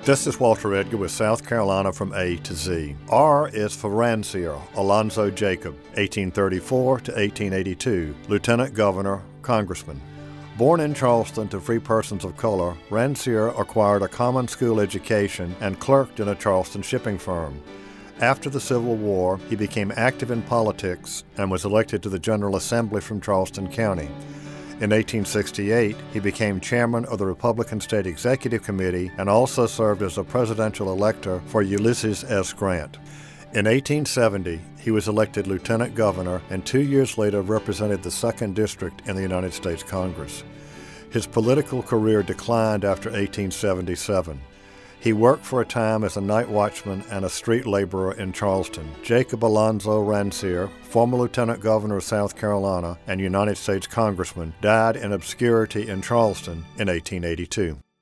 This is Walter Edgar with South Carolina from A to Z. R is for Ransier Alonzo Jacob, 1834 to 1882, Lieutenant Governor, Congressman. Born in Charleston to free persons of color, Ransier acquired a common school education and clerked in a Charleston shipping firm. After the Civil War, he became active in politics and was elected to the General Assembly from Charleston County. In 1868, he became chairman of the Republican State Executive Committee and also served as a presidential elector for Ulysses S. Grant. In 1870, he was elected lieutenant governor and 2 years later represented the 2nd District in the United States Congress. His political career declined after 1877. He worked for a time as a night watchman and a street laborer in Charleston. Jacob Alonzo Ransier, former Lieutenant Governor of South Carolina and United States Congressman, died in obscurity in Charleston in 1882.